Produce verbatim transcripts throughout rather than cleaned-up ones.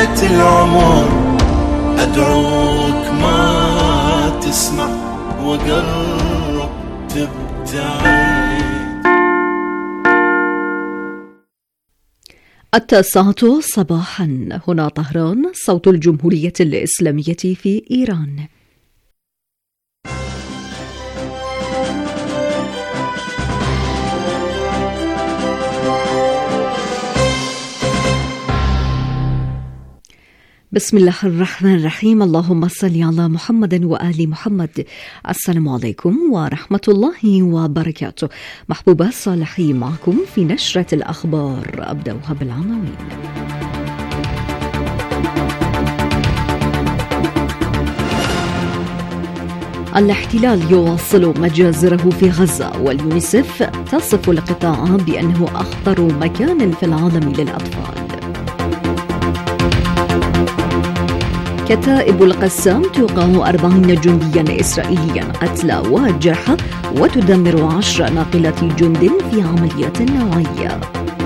بقية العمر أدعوك ما تسمع وقرب تبتعد. التاسعة صباحا، هنا طهران، صوت الجمهورية الإسلامية في إيران. بسم الله الرحمن الرحيم. اللهم صل على محمد وآل محمد. السلام عليكم ورحمة الله وبركاته. محبوبة صالحي معكم في نشرة الأخبار، أبدأها بالعناوين. الاحتلال يواصل مجازره في غزة، واليونيسف تصف القطاع بأنه أخطر مكان في العالم للأطفال. كتائب القسام توقع أربعين جنديا إسرائيليا قتلى وجرحى، وتدمر عشر ناقلات جند في عمليات نوعية.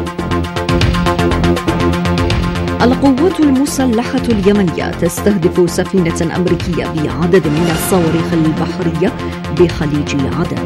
القوات المسلحة اليمنية تستهدف سفينة أمريكية بعدد من الصواريخ البحرية بخليج عدن.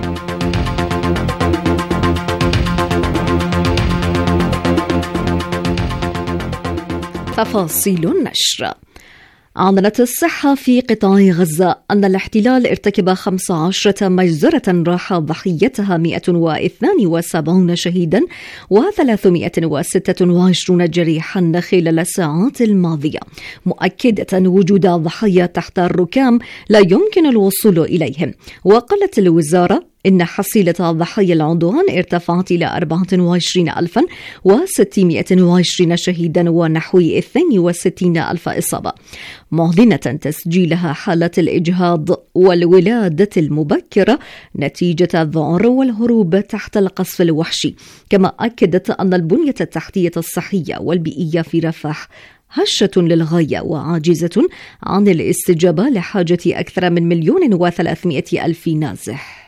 تفاصيل النشر. أعلنت الصحة في قطاع غزة أن الاحتلال ارتكب خمس عشرة مجزرة راح ضحيتها مئة واثنان وسبعين شهيدا وثلاثمئة وستة وعشرين جريحا خلال الساعات الماضية، مؤكدة وجود ضحايا تحت الركام لا يمكن الوصول إليهم. وقالت الوزارة إن حصيلة ضحايا العدوان ارتفعت إلى أربعة وعشرين ألفا وستمئة وعشرين شهيدا ونحو اثنين وستين ألف إصابة، معلنة تسجيلها حالة الإجهاض والولادة المبكرة نتيجة الذعر والهروب تحت القصف الوحشي. كما أكدت أن البنية التحتية الصحية والبيئية في رفح هشة للغاية وعاجزة عن الاستجابة لحاجة أكثر من مليون وثلاثمئة ألف نازح.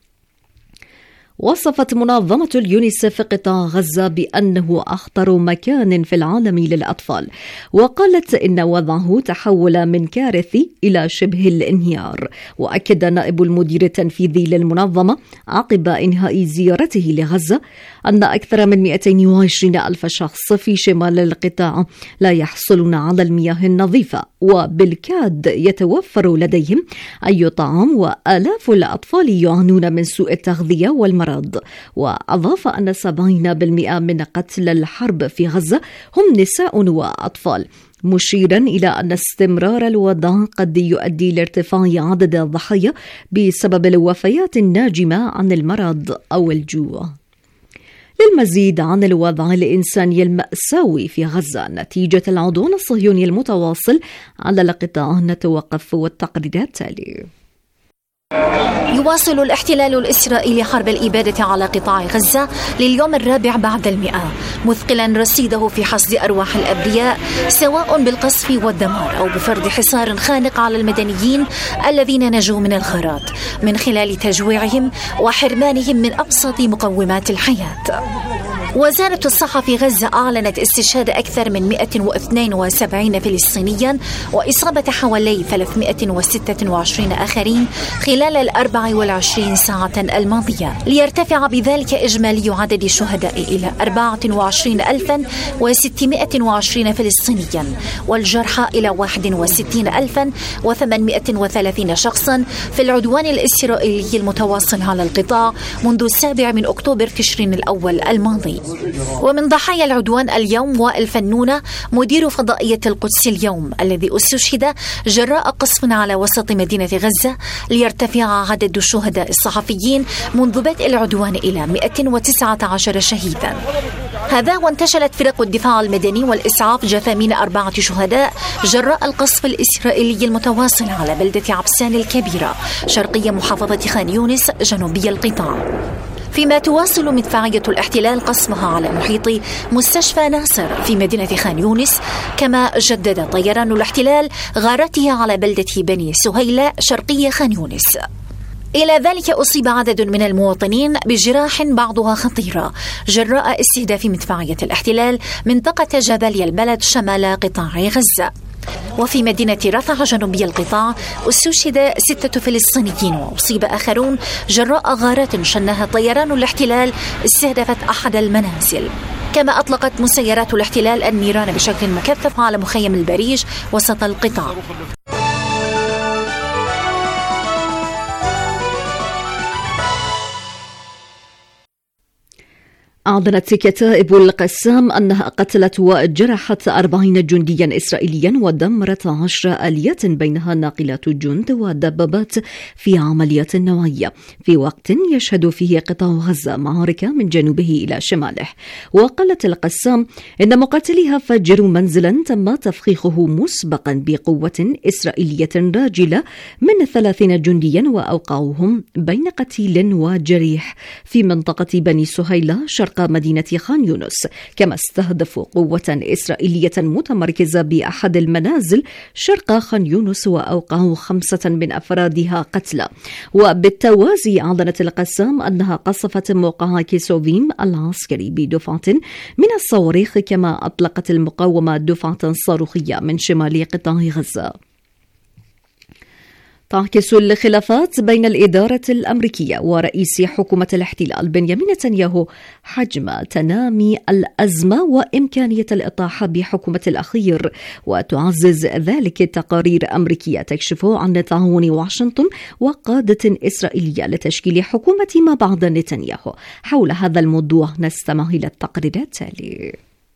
وصفت منظمة اليونيسف قطاع غزة بأنه أخطر مكان في العالم للأطفال، وقالت إن وضعه تحول من كارثي إلى شبه الانهيار. وأكد نائب المدير التنفيذي للمنظمة عقب إنهاء زيارته لغزة أن أكثر من مئتين وعشرين ألف شخص في شمال القطاع لا يحصلون على المياه النظيفة، وبالكاد يتوفر لديهم أي طعام، وآلاف الأطفال يعانون من سوء التغذية والمرض. وأضاف أن سبعين بالمئة من قتلى الحرب في غزة هم نساء وأطفال، مشيرا إلى أن استمرار الوضع قد يؤدي لارتفاع عدد الضحايا بسبب الوفيات الناجمة عن المرض أو الجوع. للمزيد عن الوضع الإنساني المأساوي في غزة نتيجة العدوان الصهيوني المتواصل على القطاع نتوقف والتقرير التالي. يواصل الاحتلال الإسرائيلي حرب الإبادة على قطاع غزة لليوم الرابع بعد المئة، مثقلا رصيده في حصد أرواح الأبرياء سواء بالقصف والدمار أو بفرض حصار خانق على المدنيين الذين نجوا من الغارات من خلال تجويعهم وحرمانهم من أبسط مقومات الحياة. وزارة الصحة في غزة أعلنت استشهاد أكثر من مئة واثنين وسبعين فلسطينيا وإصابة حوالي ثلاثمئة وستة وعشرين آخرين خلال الأربع والعشرين ساعة الماضية، ليرتفع بذلك إجمالي عدد الشهداء إلى أربعة وعشرين ألفا وستمئة وعشرين فلسطينيا، والجرحى إلى واحد وستين ألفا وثمانمئة وثلاثين شخصا في العدوان الإسرائيلي المتواصل على القطاع منذ السابع من أكتوبر تشرين الأول الماضي. ومن ضحايا العدوان اليوم وائل فنونة مدير فضائية القدس اليوم، الذي استشهد جراء قصف على وسط مدينة غزة، ليرتفع عدد الشهداء الصحفيين منذ بدء العدوان إلى مئة وتسعة عشر شهيدا. هذا وانتشلت فرق الدفاع المدني والإسعاف جثامين أربعة شهداء جراء القصف الإسرائيلي المتواصل على بلدة عبسان الكبيرة شرقية محافظة خان يونس جنوبي القطاع، فيما تواصل مدفعية الاحتلال قصفها على محيط مستشفى ناصر في مدينة خان يونس. كما جدد طيران الاحتلال غارته على بلدة بني سهيلة شرقية خان يونس. إلى ذلك أصيب عدد من المواطنين بجراح بعضها خطيرة جراء استهداف مدفعية الاحتلال منطقة جباليا البلد شمال قطاع غزة. وفي مدينة رفح جنوبي القطاع استشهد ستة فلسطينيين وأصيب آخرون جراء غارات شنها طيران الاحتلال استهدفت أحد المنازل. كما أطلقت مسيرات الاحتلال النيران بشكل مكثف على مخيم البريج وسط القطاع. أعلنت كتائب القسام أنها قتلت وجرحت أربعين جنديا إسرائيليا ودمرت عشر آليات بينها ناقلات جند ودبابات في عمليات نوعية في وقت يشهد فيه قطاع غزة معارك من جنوبه إلى شماله. وقالت القسام إن مقاتليها فجروا منزلا تم تفخيخه مسبقا بقوة إسرائيلية راجلة من ثلاثين جنديا وأوقعوهم بين قتيل وجريح في منطقة بني سهيلة شرق مدينة خان يونس. كما استهدفوا قوة إسرائيلية متمركزة بأحد المنازل شرق خان يونس وأوقعوا خمسة من أفرادها قتلى. وبالتوازي أعلنت القسام أنها قصفت موقع كيسوفيم العسكري بدفعة من الصواريخ. كما أطلقت المقاومة دفعة صاروخية من شمال قطاع غزة. تعكس الخلافات بين الإدارة الأمريكية ورئيس حكومة الاحتلال بنيامين نتنياهو حجم تنامي الأزمة وإمكانية الإطاحة بحكومة الأخير. وتعزز ذلك تقارير أمريكية تكشف عن تعاون واشنطن وقادة إسرائيلية لتشكيل حكومة ما بعد نتنياهو. حول هذا الموضوع نستمع إلى التقرير التالي.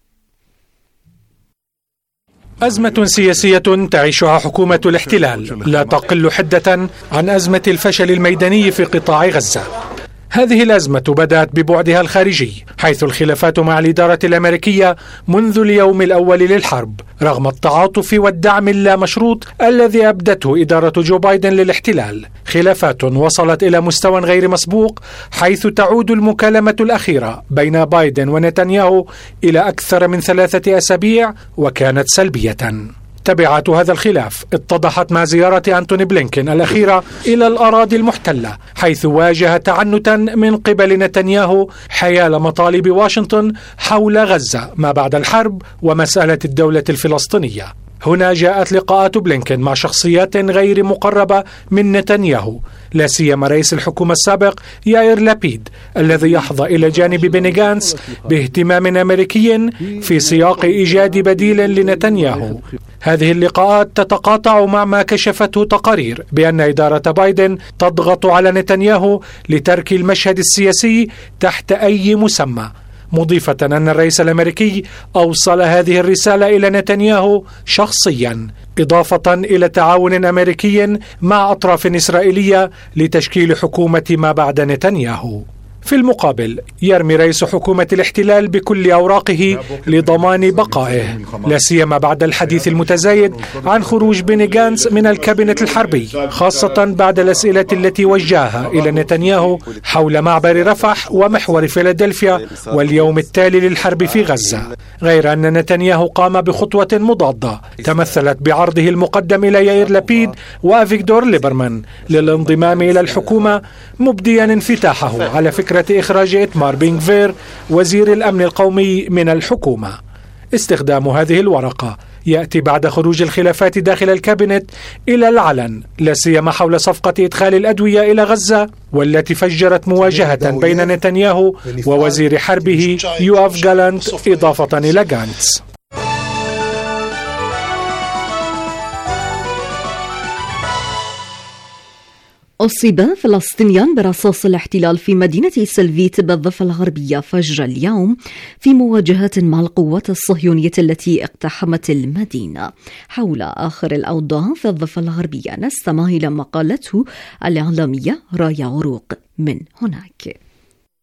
أزمة سياسية تعيشها حكومة الاحتلال لا تقل حدة عن أزمة الفشل الميداني في قطاع غزة. هذه الأزمة بدأت ببعدها الخارجي، حيث الخلافات مع الإدارة الأمريكية منذ اليوم الأول للحرب رغم التعاطف والدعم اللامشروط الذي أبدته إدارة جو بايدن للاحتلال. خلافات وصلت إلى مستوى غير مسبوق، حيث تعود المكالمة الأخيرة بين بايدن ونتنياهو إلى أكثر من ثلاثة أسابيع وكانت سلبية. تبعات هذا الخلاف اتضحت مع زيارة أنتوني بلينكين الأخيرة إلى الأراضي المحتلة، حيث واجه تعنتا من قبل نتنياهو حيال مطالب واشنطن حول غزة ما بعد الحرب ومسألة الدولة الفلسطينية. هنا جاءت لقاءات بلينكين مع شخصيات غير مقربة من نتنياهو، لا سيما رئيس الحكومة السابق يائير لابيد الذي يحظى إلى جانب بني غانتس باهتمام أمريكي في سياق إيجاد بديل لنتنياهو. هذه اللقاءات تتقاطع مع ما كشفته تقارير بأن إدارة بايدن تضغط على نتنياهو لترك المشهد السياسي تحت أي مسمى، مضيفة أن الرئيس الأمريكي أوصل هذه الرسالة إلى نتنياهو شخصيا، إضافة إلى تعاون أمريكي مع أطراف إسرائيلية لتشكيل حكومة ما بعد نتنياهو. في المقابل يرمي رئيس حكومة الاحتلال بكل أوراقه لضمان بقائه، لا سيما بعد الحديث المتزايد عن خروج بني غانتس من الكابينت الحربي، خاصة بعد الأسئلة التي وجهها إلى نتنياهو حول معبر رفح ومحور فيلادلفيا واليوم التالي للحرب في غزة. غير أن نتنياهو قام بخطوة مضادة تمثلت بعرضه المقدم إلى يائير لابيد وأفيغدور ليبرمان للانضمام إلى الحكومة، مبديا انفتاحه على فكرة إخراج إتمار بن غفير وزير الأمن القومي من الحكومة. استخدام هذه الورقة يأتي بعد خروج الخلافات داخل الكابينت إلى العلن، لا سيما حول صفقة إدخال الأدوية إلى غزة والتي فجرت مواجهة بين نتنياهو ووزير حربه يوآف جالانت إضافة إلى غانتس. أصيب فلسطينيان برصاص الاحتلال في مدينة سلفيت بالضفة الغربية فجر اليوم في مواجهات مع القوات الصهيونية التي اقتحمت المدينة. حول آخر الأوضاع في الضفة الغربية نستمع إلى ما قالته الإعلامية رايا عروق من هناك.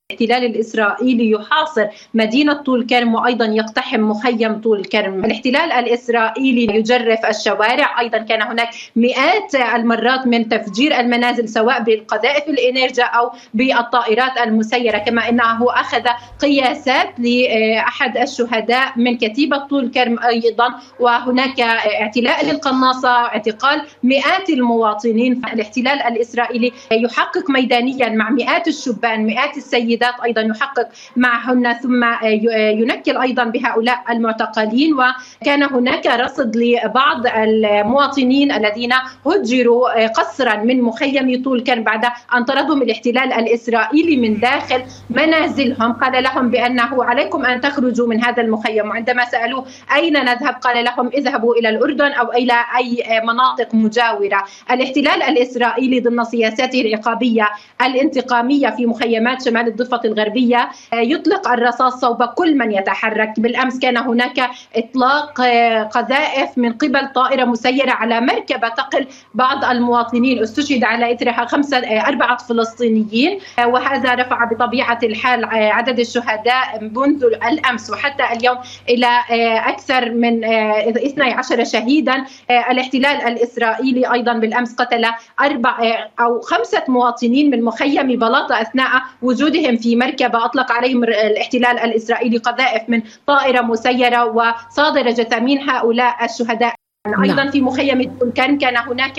الاحتلال الإسرائيلي يحاصر مدينة طول كرم وأيضا يقتحم مخيم طول كرم. الاحتلال الإسرائيلي يجرف الشوارع، أيضا كان هناك مئات المرات من تفجير المنازل سواء بالقذائف الإنيرجا أو بالطائرات المسيرة، كما أنه أخذ قياسات لأحد الشهداء من كتيبة طول كرم أيضا، وهناك اعتلاء للقناصة، اعتقال مئات المواطنين. الاحتلال الإسرائيلي يحقق ميدانيا مع مئات الشبان، مئات السيدات أيضا يحقق معهن، ثم ينكل أيضا بهؤلاء المعتقلين. وكان هناك رصد لبعض المواطنين الذين هجروا قسرا من مخيم طول كرم بعد أن طردهم الاحتلال الإسرائيلي من داخل منازلهم. قال لهم بأنه عليكم أن تخرجوا من هذا المخيم، وعندما سألوه أين نذهب قال لهم اذهبوا إلى الأردن أو إلى أي مناطق مجاورة. الاحتلال الإسرائيلي ضمن سياساته العقابية الانتقامية في مخيمات شمال الضفة الغربية يطلق الرصاص صوب كل من يتحرك. بالأمس كان هناك إطلاق قذائف من قبل طائرة مسيرة على مركبة تقل بعض المواطنين، استشهد على إثرها خمسة أربعة فلسطينيين، وهذا رفع بطبيعة الحال عدد الشهداء منذ الأمس وحتى اليوم إلى أكثر من اثني عشر شهيدا. الاحتلال الإسرائيلي أيضا بالأمس قتل أربع أو خمسة مواطنين من مخيم بلاطة أثناء وجودهم في مركبة أطلق عليهم الاحتلال الإسرائيلي قذائف من طائرة مسيرة وصادر جثامين هؤلاء الشهداء. أيضا في مخيم طول كرم كان هناك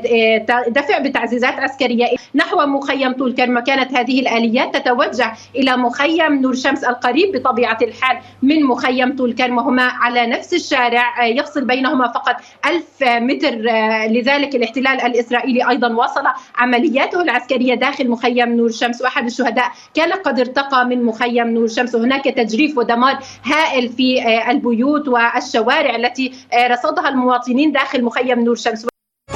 دفع بتعزيزات عسكرية نحو مخيم طول كرم، كانت هذه الآليات تتوجه إلى مخيم نور شمس القريب بطبيعة الحال من مخيم طول كرم، وهما على نفس الشارع يفصل بينهما فقط ألف متر. لذلك الاحتلال الإسرائيلي أيضا واصل عملياته العسكرية داخل مخيم نور شمس، وأحد الشهداء كان قد ارتقى من مخيم نور شمس. وهناك تجريف ودمار هائل في البيوت والشوارع التي رصدها المواطنين المواطنين داخل مخيم نور شمس.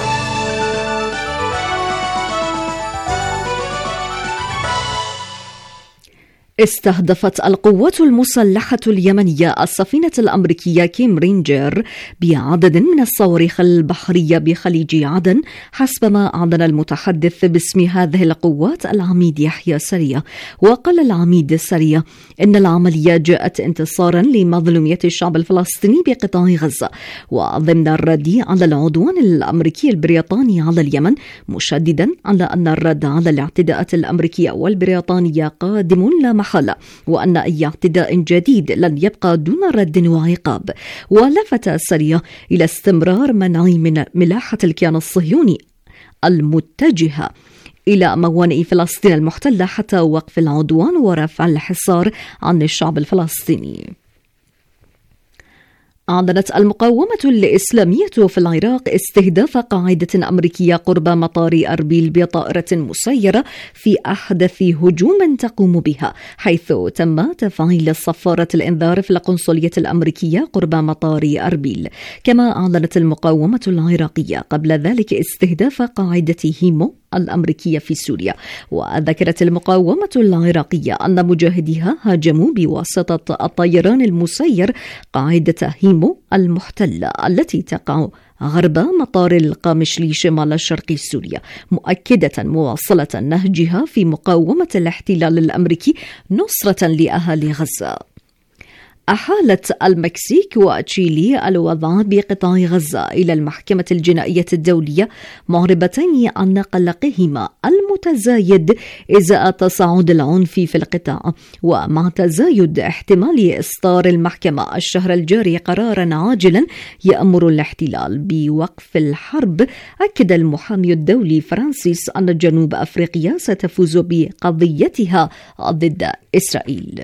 استهدفت القوات المسلحة اليمنية السفينة الأمريكية كيم رينجر بعدد من الصواريخ البحرية بخليج عدن، حسب ما أعلن المتحدث باسم هذه القوات العميد يحيى سرية. وقال العميد سرية إن العملية جاءت انتصارا لمظلومية الشعب الفلسطيني بقطاع غزة، وضمن الرد على العدوان الأمريكي البريطاني على اليمن، مشددا على أن الرد على الاعتداءات الأمريكية والبريطانية قادم لا محالة، وأن أي اعتداء جديد لن يبقى دون رد وعقاب. ولفت سرية إلى استمرار منع من ملاحة الكيان الصهيوني المتجهة إلى موانئ فلسطين المحتلة حتى وقف العدوان ورفع الحصار عن الشعب الفلسطيني. أعلنت المقاومة الإسلامية في العراق استهداف قاعدة أمريكية قرب مطار أربيل بطائرة مسيرة في أحدث هجوم تقوم بها، حيث تم تفعيل صفارة الإنذار في القنصلية الأمريكية قرب مطار أربيل. كما أعلنت المقاومة العراقية قبل ذلك استهداف قاعدة هيمو الأمريكية في سوريا. وذكرت المقاومة العراقية أن مجاهديها هاجموا بواسطة الطيران المسير قاعدة هيمو المحتلة التي تقع غرب مطار القامشلي شمال شرق سوريا، مؤكدة مواصلة نهجها في مقاومة الاحتلال الأمريكي نصرة لأهالي غزة. أحالت المكسيك وتشيلي الوضع بقطاع غزة إلى المحكمة الجنائية الدولية، معربتين عن قلقهما المتزايد إزاء تصاعد العنف في القطاع، ومع تزايد احتمال إصدار المحكمة الشهر الجاري قرارا عاجلا يأمر الاحتلال بوقف الحرب. أكد المحامي الدولي فرانسيس أن جنوب أفريقيا ستفوز بقضيتها ضد إسرائيل.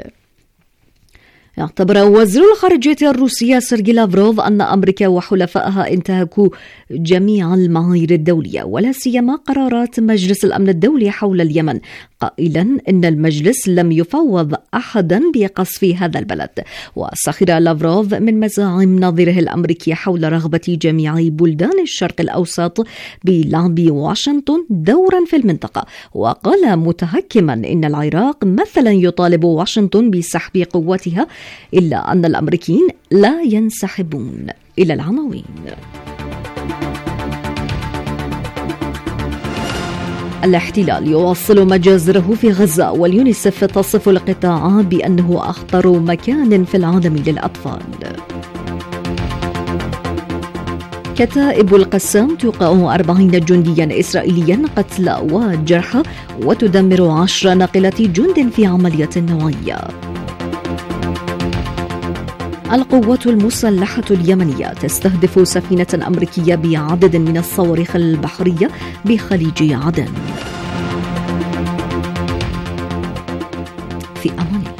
اعتبر وزير الخارجية الروسية سيرجي لافروف أن أمريكا وحلفائها انتهكوا جميع المعايير الدولية ولا سيما قرارات مجلس الأمن الدولي حول اليمن، قائلا إن المجلس لم يفوض أحدا بقصف هذا البلد. وسخر لافروف من مزاعم نظيره الأمريكي حول رغبة جميع بلدان الشرق الأوسط بلعب واشنطن دورا في المنطقة، وقال متهكما إن العراق مثلا يطالب واشنطن بسحب قوتها، إلا أن الأمريكيين لا ينسحبون. إلى العناوين. الاحتلال يواصل مجازره في غزة، واليونيسف تصف القطاع بأنه أخطر مكان في العالم للأطفال. كتائب القسام توقع أربعين جنديا إسرائيليا قتلى وجرحى وتدمر عشر ناقلات جند في عملية نوعية. القوات المسلحة اليمنية تستهدف سفينة أمريكية بعدد من الصواريخ البحرية بخليج عدن. في أمان الله.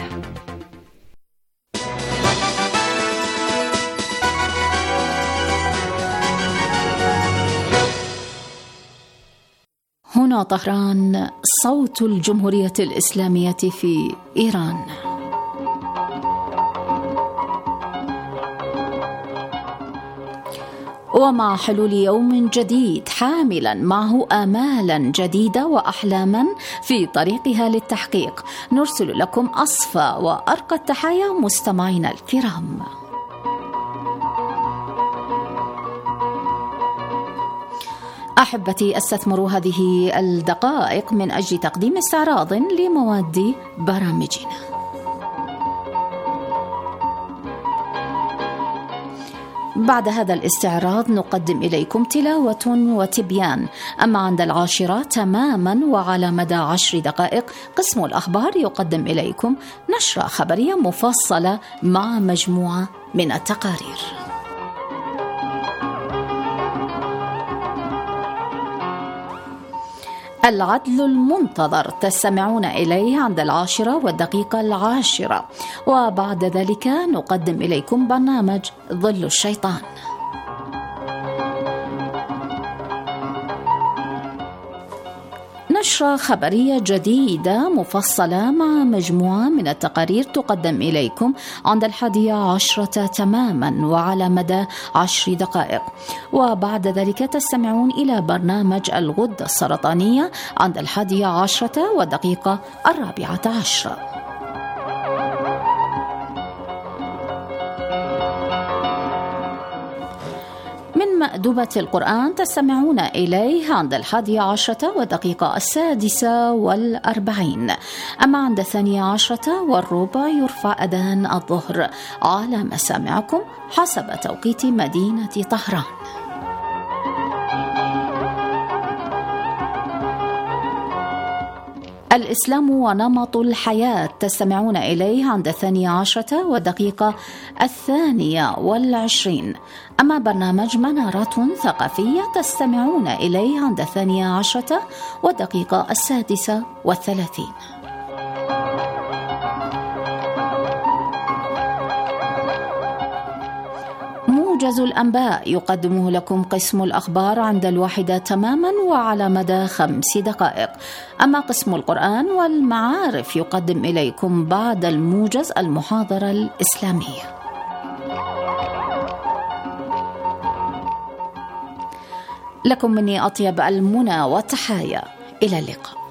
هنا طهران، صوت الجمهورية الإسلامية في إيران. ومع حلول يوم جديد حاملا معه آمالا جديدة وأحلاما في طريقها للتحقيق، نرسل لكم أصفى وأرقى التحايا مستمعينا الكرام. أحبتي، استثمروا هذه الدقائق من أجل تقديم استعراض لمواد برامجنا. بعد هذا الاستعراض نقدم إليكم تلاوة وتبيان. أما عند العاشرة تماما وعلى مدى عشر دقائق قسم الأخبار يقدم إليكم نشرة خبرية مفصلة مع مجموعة من التقارير. العدل المنتظر تستمعون إليه عند العاشرة والدقيقة العاشرة، وبعد ذلك نقدم إليكم برنامج ظل الشيطان. نشرة خبرية جديدة مفصلة مع مجموعة من التقارير تقدم إليكم عند الحادية عشرة تماما وعلى مدى عشر دقائق، وبعد ذلك تستمعون إلى برنامج الغدة السرطانية عند الحادية عشرة والدقيقة الرابعة عشرة. من مأدبة القرآن تستمعون إليه عند الحادية عشرة والدقيقة السادسة والأربعين. أما عند الثانية عشرة والربع يرفع أذان الظهر على مسامعكم حسب توقيت مدينة طهران. الإسلام ونمط الحياة تستمعون إليه عند الثانية عشرة والدقيقة الثانية والعشرين. أما برنامج منارات ثقافية تستمعون إليه عند الثانية عشرة والدقيقة السادسة والثلاثين. موجز الأنباء يقدمه لكم قسم الأخبار عند الواحدة تماما وعلى مدى خمس دقائق. أما قسم القرآن والمعارف يقدم إليكم بعد الموجز المحاضرة الإسلامية. لكم مني أطيب المنى والتحايا، إلى اللقاء.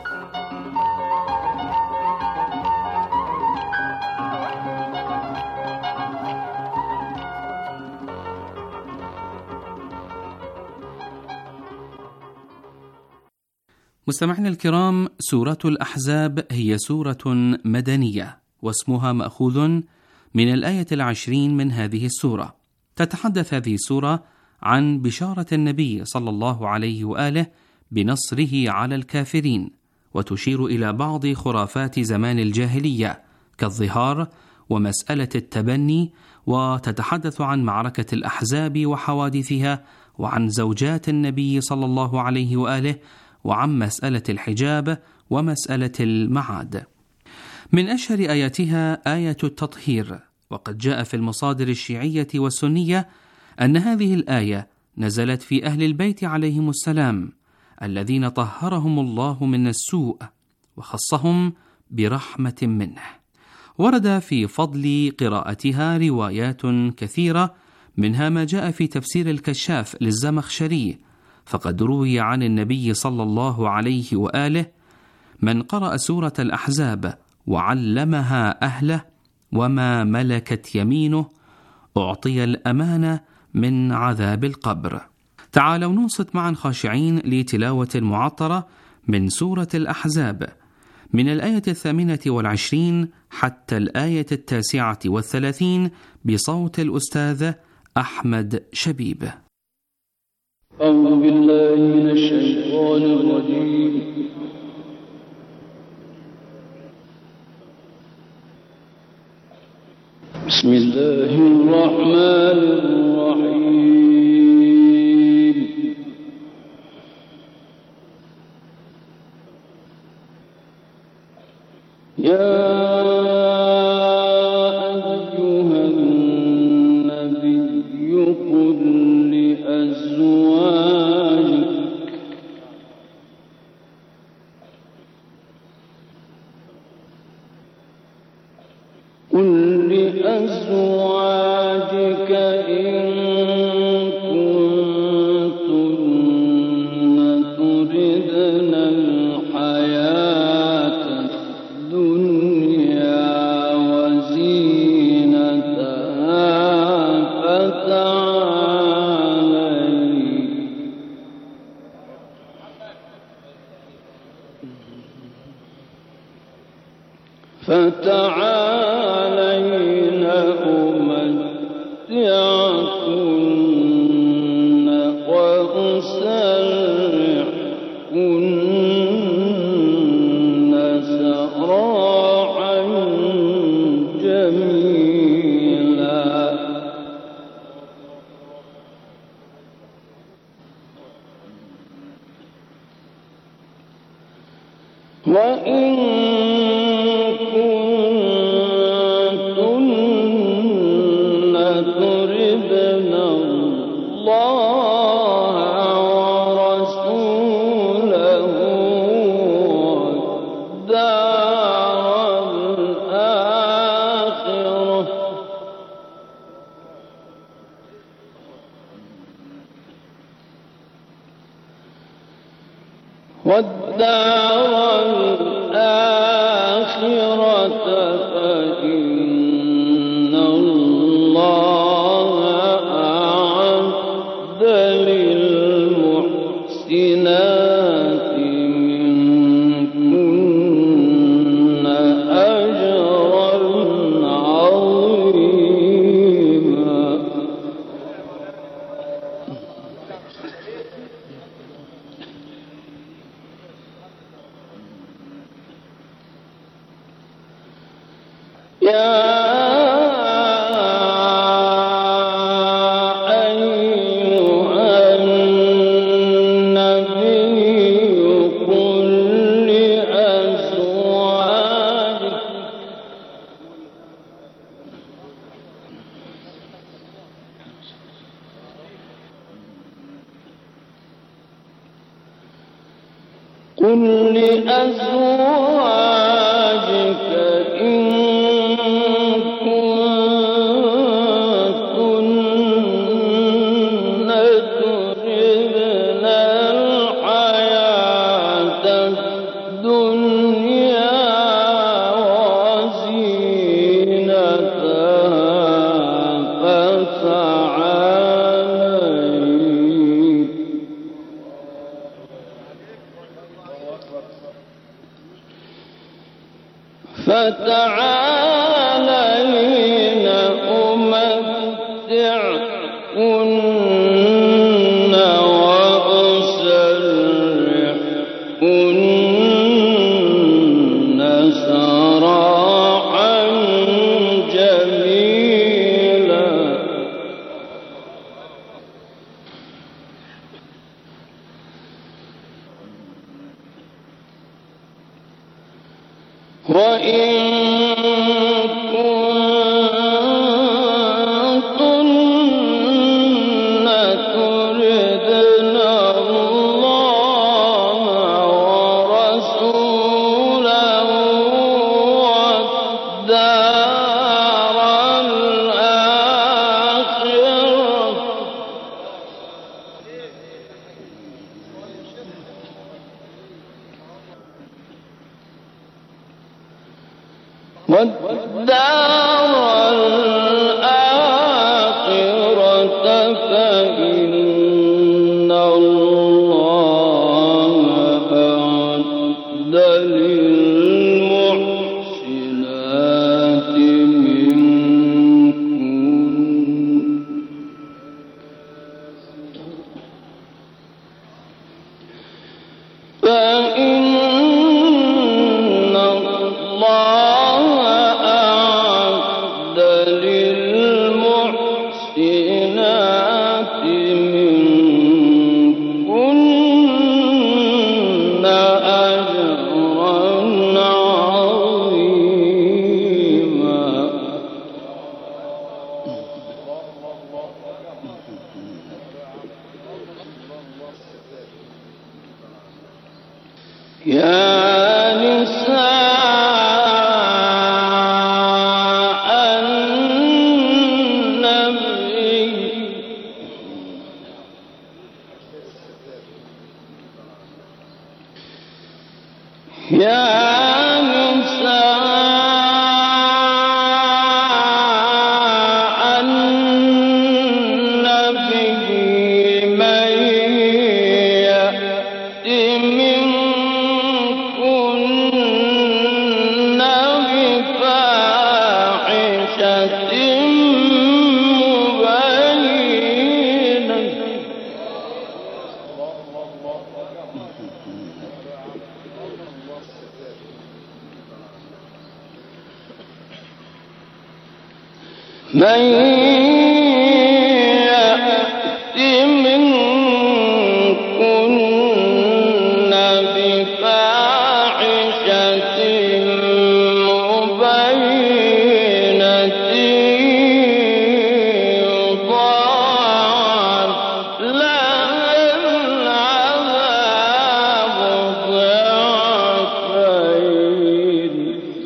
مستمعينا الكرام، سورة الأحزاب هي سورة مدنية، واسمها مأخوذ من الآية العشرين من هذه السورة. تتحدث هذه السورة عن بشارة النبي صلى الله عليه وآله بنصره على الكافرين، وتشير إلى بعض خرافات زمان الجاهلية كالظهار ومسألة التبني، وتتحدث عن معركة الأحزاب وحوادثها، وعن زوجات النبي صلى الله عليه وآله، وعن مسألة الحجاب ومسألة المعاد. من أشهر آياتها آية التطهير، وقد جاء في المصادر الشيعية والسنية أن هذه الآية نزلت في أهل البيت عليهم السلام الذين طهرهم الله من السوء وخصهم برحمة منه. ورد في فضل قراءتها روايات كثيرة، منها ما جاء في تفسير الكشاف للزمخشري، فقد روي عن النبي صلى الله عليه وآله: من قرأ سورة الأحزاب وعلمها أهله وما ملكت يمينه أعطي الأمانة من عذاب القبر. تعالوا ننصت معا خاشعين لتلاوة معطرة من سورة الأحزاب من الآية الثامنة والعشرين حتى الآية التاسعة والثلاثين بصوت الأستاذ أحمد شبيب. أعوذ بالله من الشيطان الرجيم. بسم الله الرحمن الرحيم. يا أيها النبي قل لأزواجك قل لأزواجك إن كنتن تردن الحياة الدنيا وزينتها فتعالين فتعالين أمتعكن وأسرحكن سراحا جميلا. وإن تردن الله ورسوله والدار الآخرة والدار الآخرة فإن الله أعد للمحسنات منكن أجرا عظيما. يا أيها النبي قل لأزواجك قل لأزواجك إن كنتن تردن الحياة الدنيا وزينتها فتعالين فتعالين أمتعكن وأسرحكن سراحا جميلا. وإن كنتن تردن الله ورسوله والدار الآخرة والدار الآخرة فإن الله أعد فإن الله أعد للمحسنات منكن أجرا عظيما. يا نساء النبي يا نساء النبي من يأت منكن بفاحشة مبينة من يأت منكن بفاحشة مبينة يضاعف لها العذاب ضعفين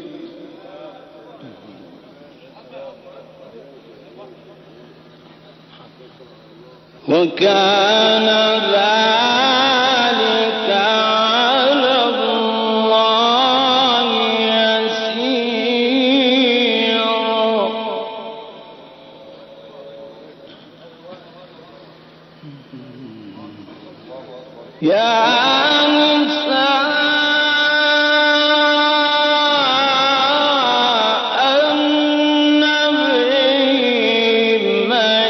وكان ذلك على الله يسيرا. يا نساء النبي من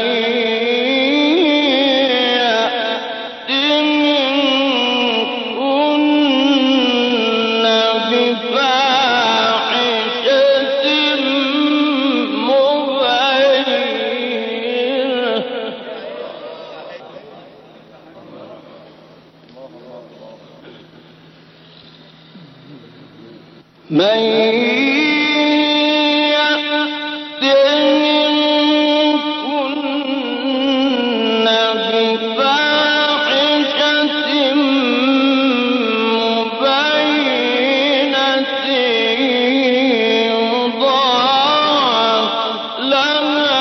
يأت منكن بفاحشة مبينة من يأت منكن بفاحشة مبينة يضاعف لها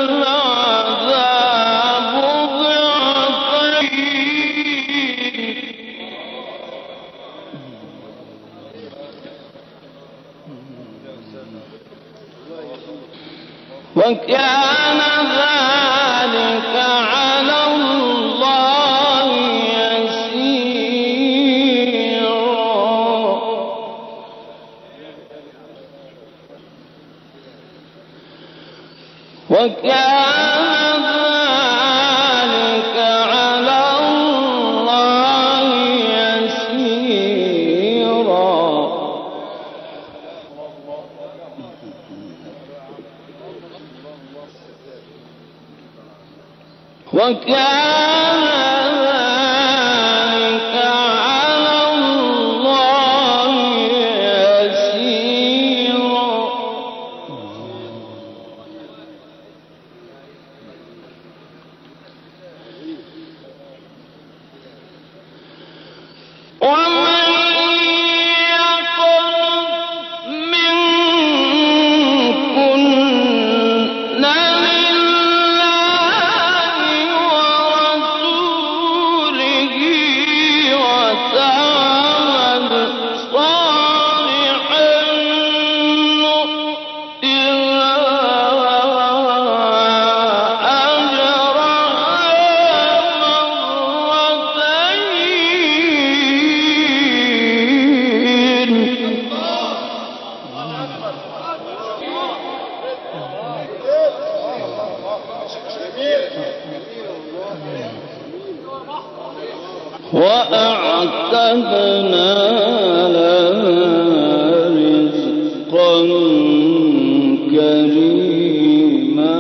العذاب ضعفين وكان ذلك على الله يسيرا. وكان ذلك على الله يسيرا. وكان ذلك على الله يسيرا. ومن يقنط منكن لله ورسوله وأعتدنا لها رزقا كريما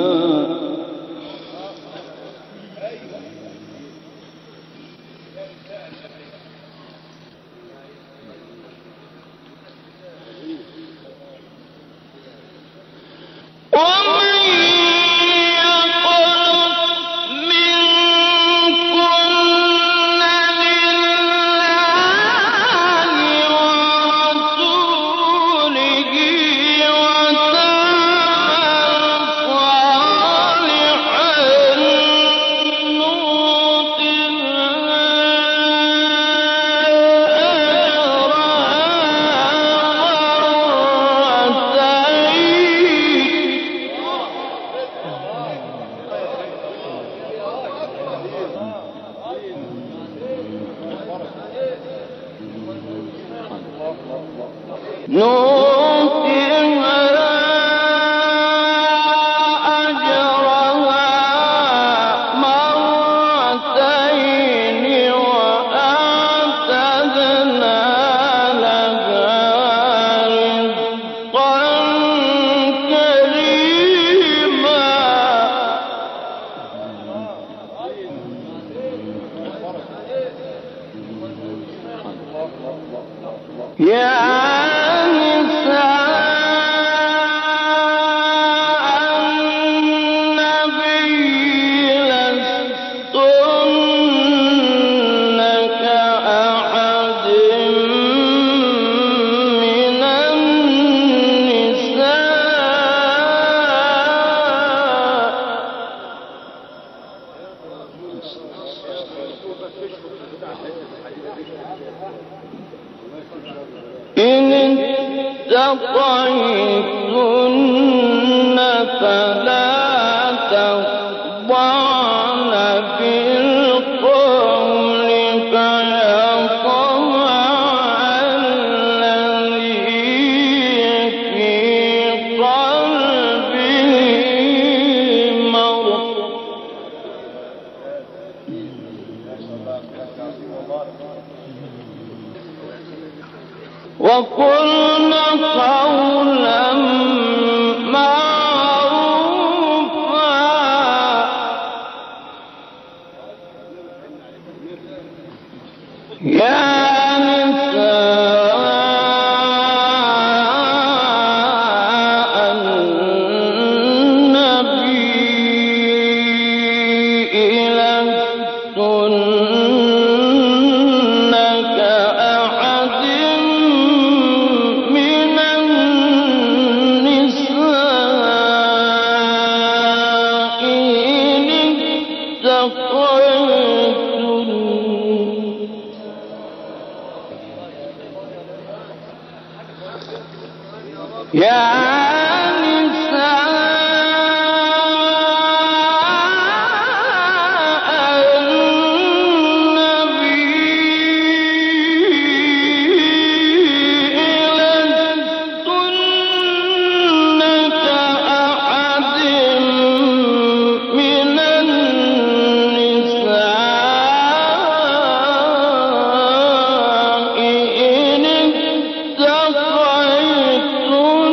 إن اتقيتن فلا تخضعن بالقول فيطمع الذي في قلبه مرض وقلن قولا معروفا يا نساء النبي لستن كأحد من النساء إن اتقيتن يا نساء النبي لستن كأحد من النساء إن اتقيتن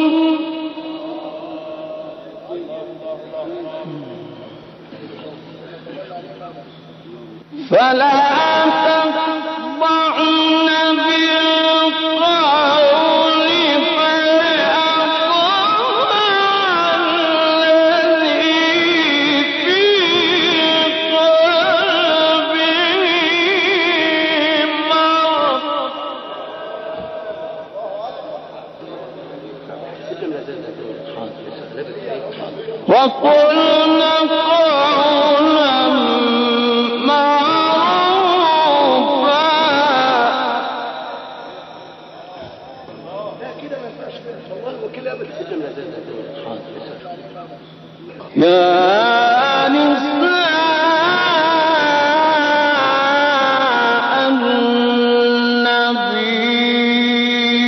فلا تخضعن بالقول فيطمع الذي في قلبه مرض وقلن قولا معروفا يا نساء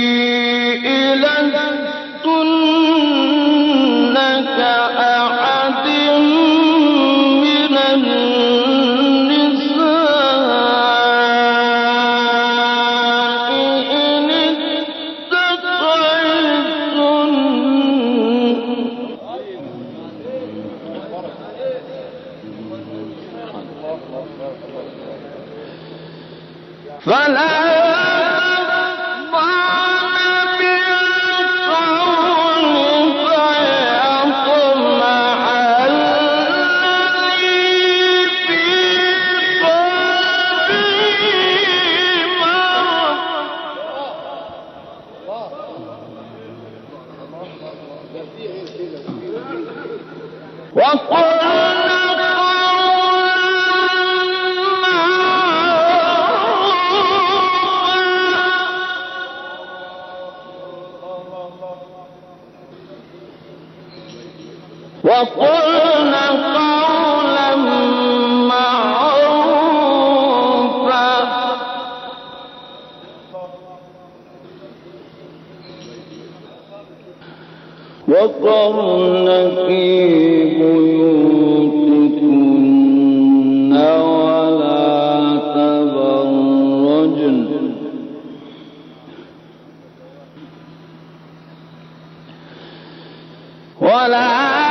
النبي لستن كأحد وقلنا قولا معروفا وقرن في بيوتكن ولا تبرجن ولا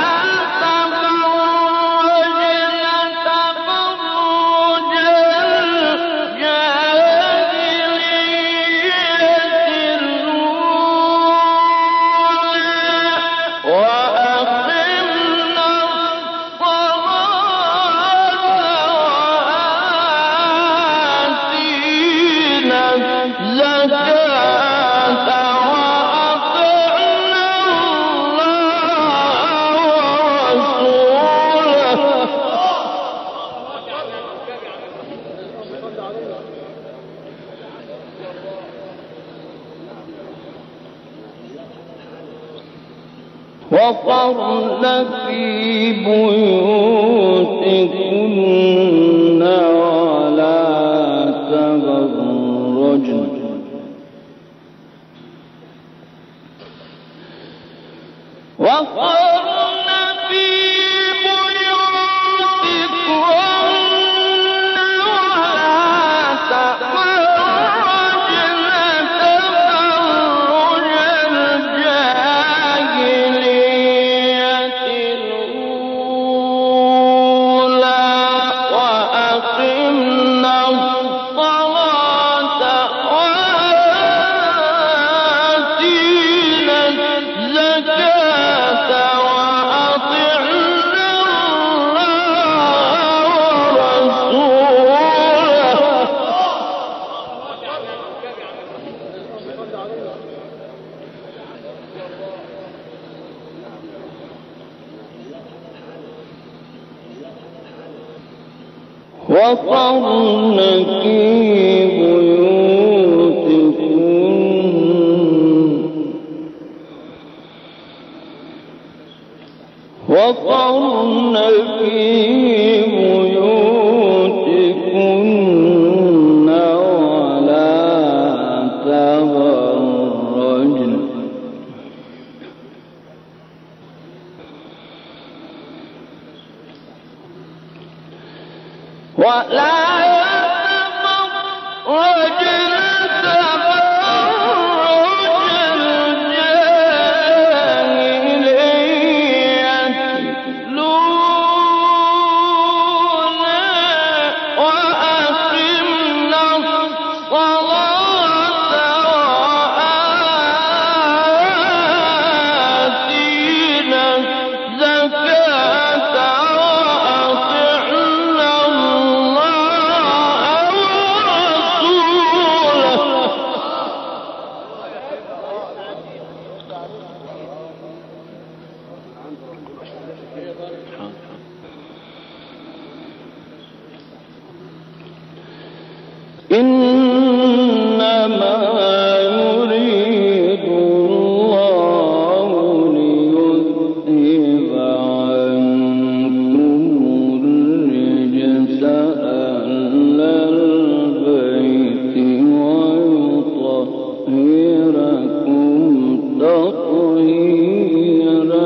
وقرن في بيوتكن ولا تبرجن وقرن في بيوتكن ولا تبرجن تبرج الجاهلية الأولى وأقمنا الصلاة وآتينا الزكاة وأطعنا الله ورسوله وقرن في بيوتكن وقرن في بيوتكن ولا تبرجن ولا تبرجن تبرج الجاهلية الأولى وأقمنا الصلاة وآتينا الزكاة وأطعنا الله ورسوله إنما يريد الله ليذهب عنكم الرجس أهل البيت ويطهركم تطهيرا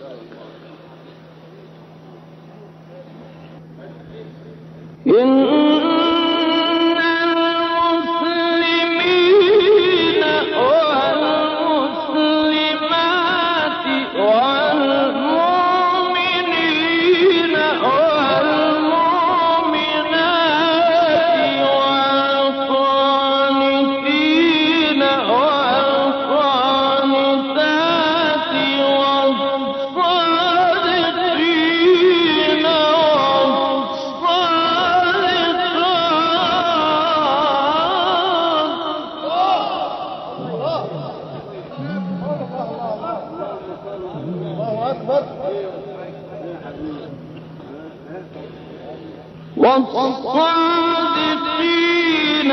والصادقين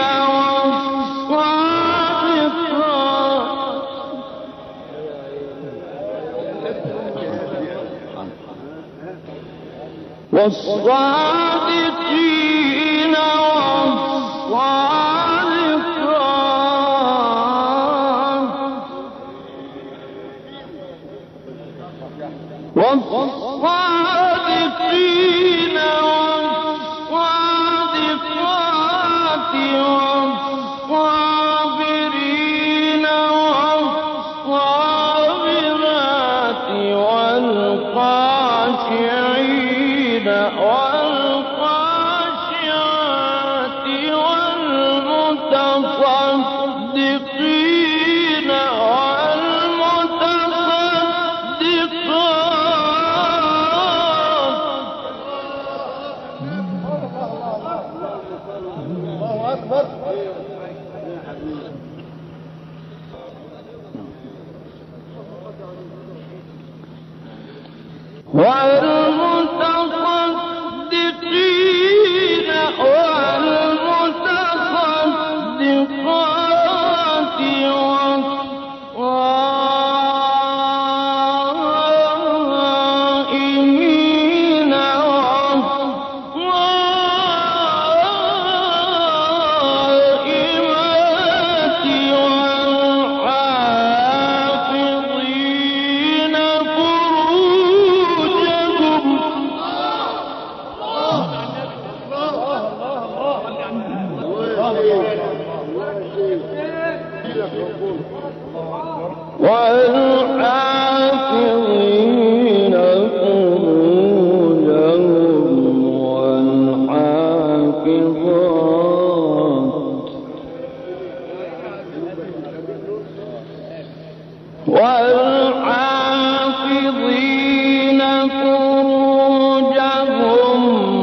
والصادقات والصادقين والصادقات والصادقين والصابرين والصابرات والخاشعين والخاشعات والمتصدقين والمتصدقين والمتصدقات والصائمين والصائمات والحافظين فروجهم والحافظين فروجهم والحافظات والحافظين فروجهم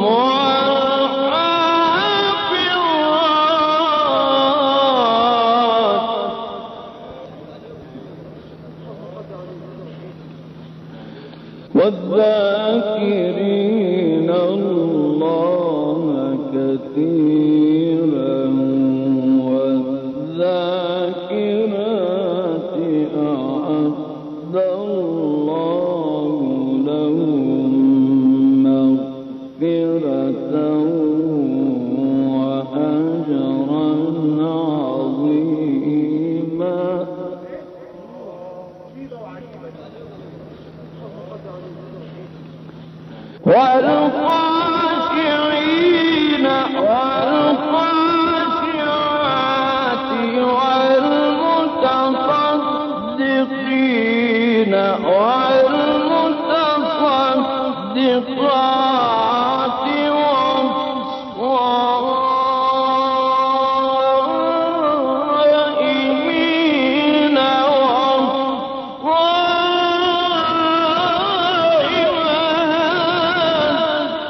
والذاكرين الله كثيرا والذاكرات أعد الله لهم مغفرة وأجرا عظيما. والخاشعين والخاشعات والمتصدقين والمتصدقات والصائمين والصائمات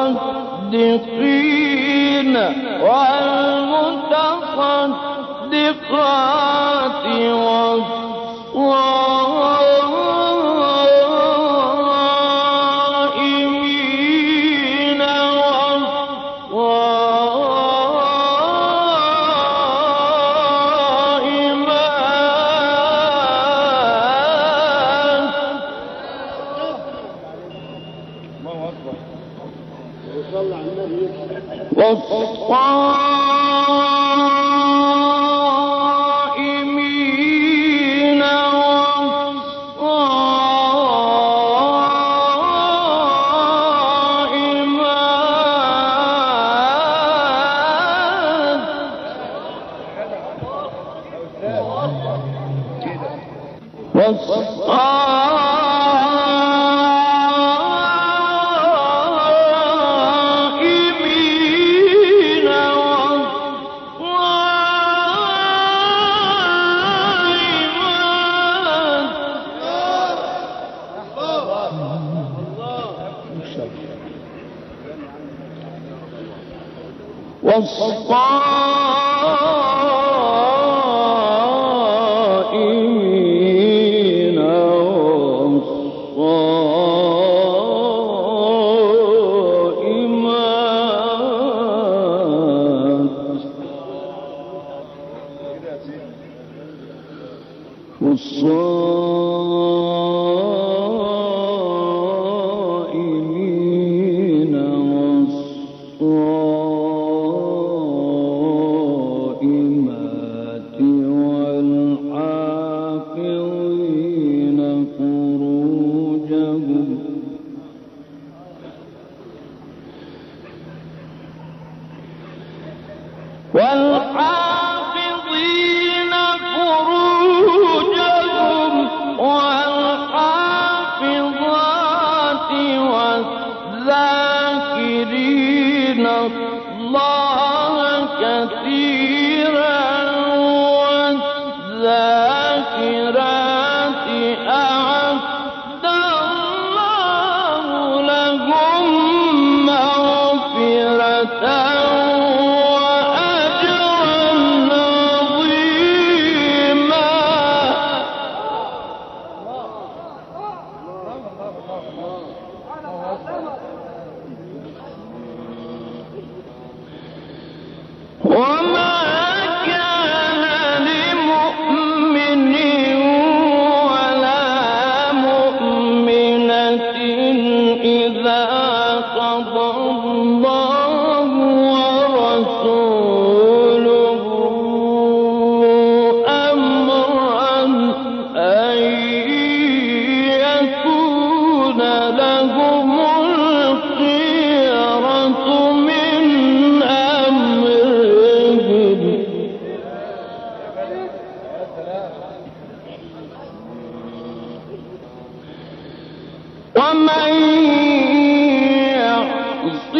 والمتصدقين والمتصدقات والصائمين والصائمين والصائمين والصائمات والصائمين والصائمات والحافظين فروجهم والحافظين فروجهم والحافظات والذاكرين الله كثيرا والذاكرات أعد الله لهم مغفرة وما كان لمؤمن ولا مؤمنة إذا قضى الله ورسوله أمرا أن يكون لهم الخيرة من أمرهم ومن يعص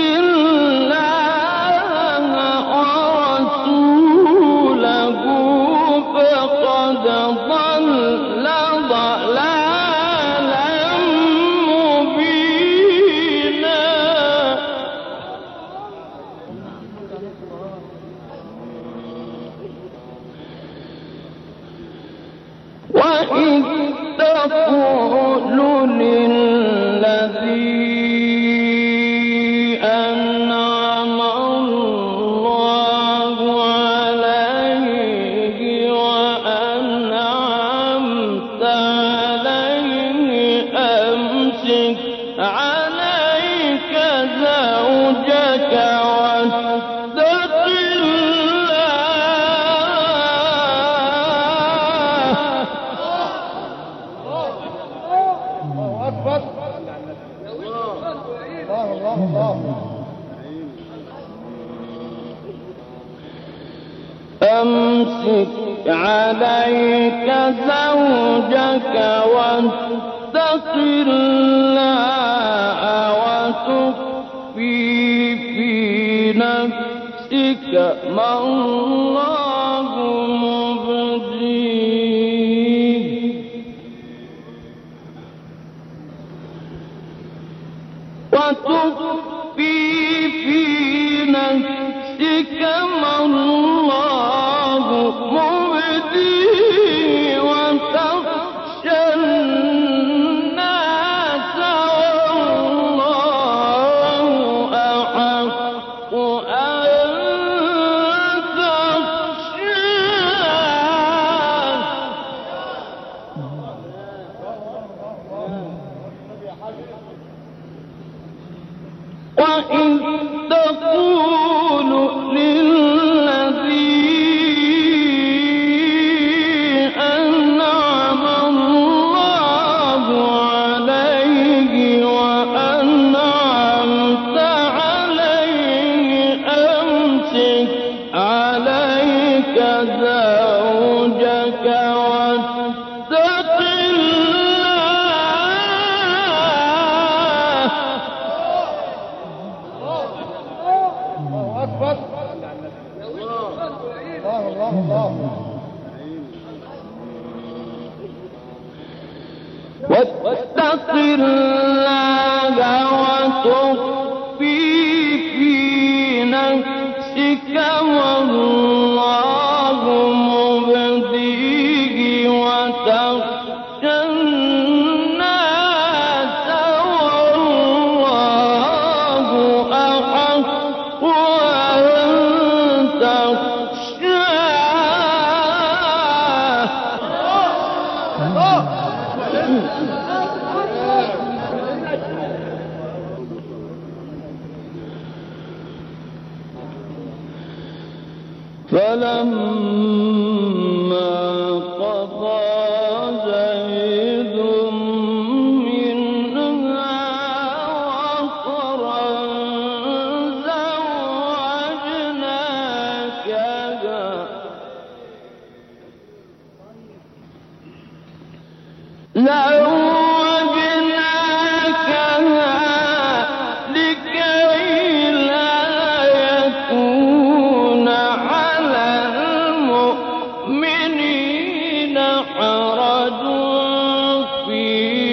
الله ورسوله فقد ضل ضلالا مبينا وإذ تقول للذي أنعم الله عليه وأنعمت عليه أمسك عليك زوجك واتق أمسك عليك زوجك واتق الله وتخفي في نفسك ما الله مبديه وتخفي كما الله مبديه وتخشى الناس والله أحق أن تخشاه. وإذ تقول للذي أنعم الله عليه وأنعمت عليه أمسك عليك زوجك واتق واتق الله وتخفي في نفسك والله مبديه وتخشى الناس والله أحق أن تخشاه. فلما قضى زيد منها وطرا زوجناكها زوجناكها لكي لا يكون على المؤمنين حرج في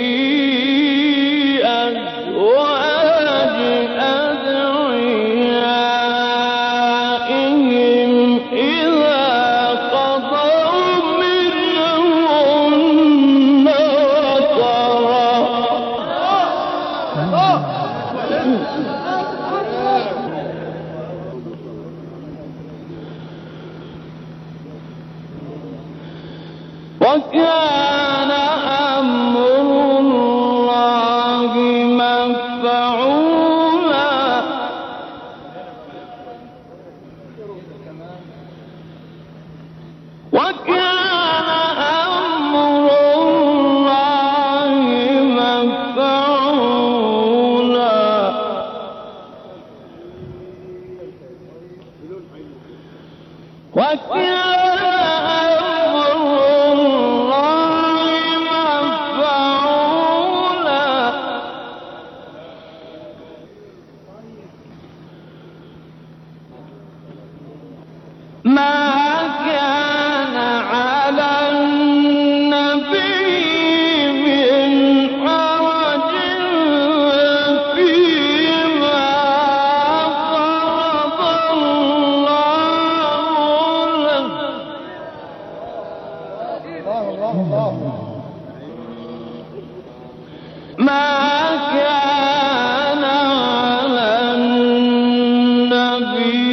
أزواج أدعيائهم إذا قضوا منهن وطرا. وكان أمر الله مفعولا. وكان أمر الله مفعولا. وكان ما كان على النبي من حرج فيما فرض الله له. ما كان على النبي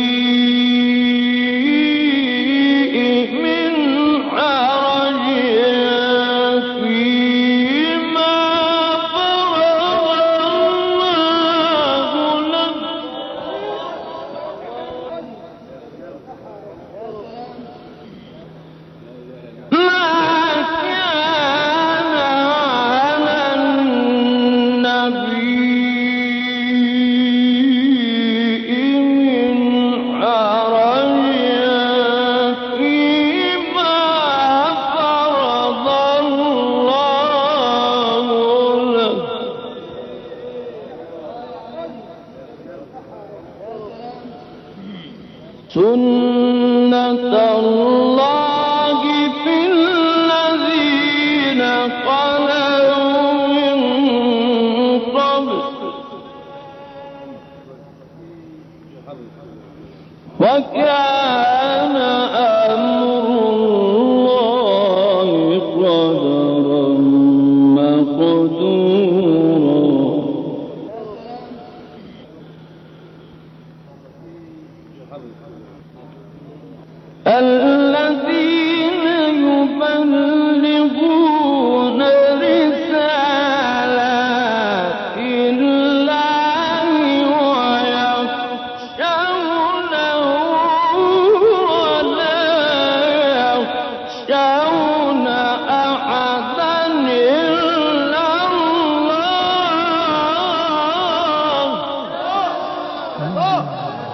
سنة الله في الذين خلوا من قبل وكان قدورا الذين يبلغون رسالات الله ويخشونه ولا يخشون أحدا إلا الله.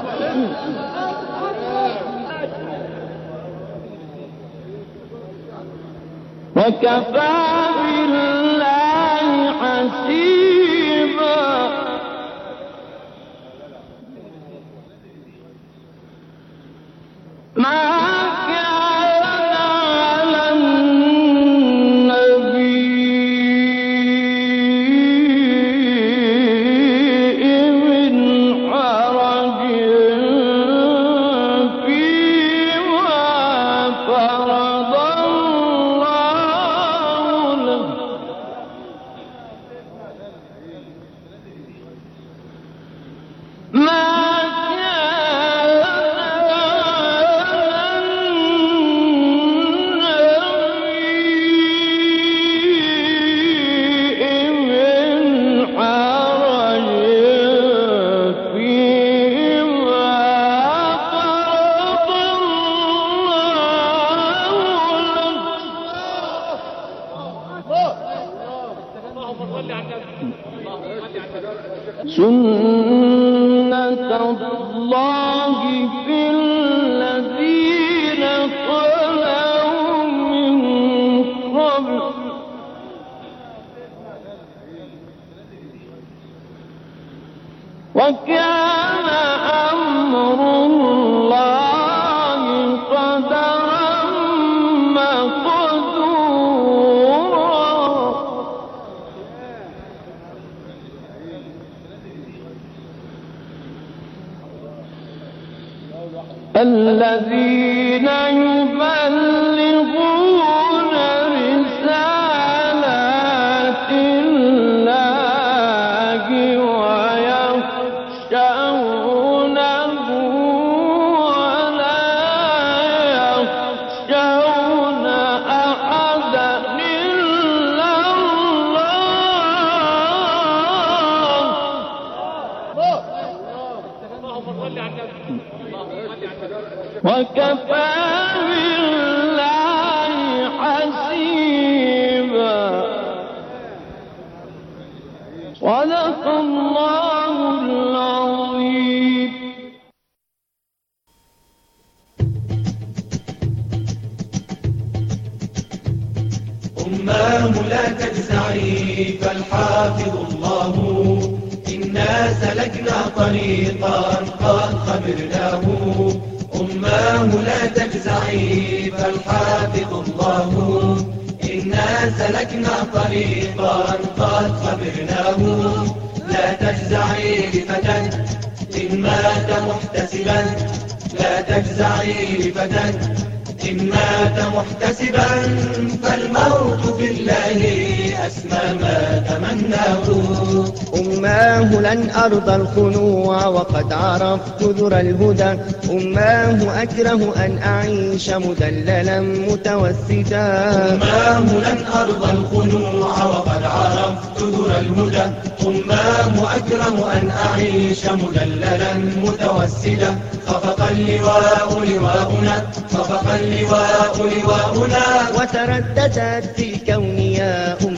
وكفى بالله حسيبا ما كان على النبي من حرج فيما فرض سنة الله في الذين خلوا من قبل وكان أمر الله قدرا مقدورا الذين يبلغون رسالات الله ويخشونه ولا يخشون أحدا إلا الله. وكفى بالله حسيبا صدق الله العظيم. أماه لا تجزعي فالحافظ الله إنا سلكنا طريقا قد خبرناه. أماه لا تجزعي فالحافظ الله إنا سلكنا طريقا قد خبرناه. لا تجزعي لفتى إن مات محتسبا لا تجزعي لفتى إن مات محتسبا فالموت في الله أسمى ما تمناه. أماه لن أرضى الخنوع وقد عرفت ذر الهدى. أماه أكره أن أعيش مدللا متوسدا. أماه لن أرضى الخنوع وقد عرفت ذر الهدى. أماه أكره أن أعيش مدللا متوسدا. خفق اللواء لواؤنا خفق اللواء لواؤنا وترددت في كوني يا أم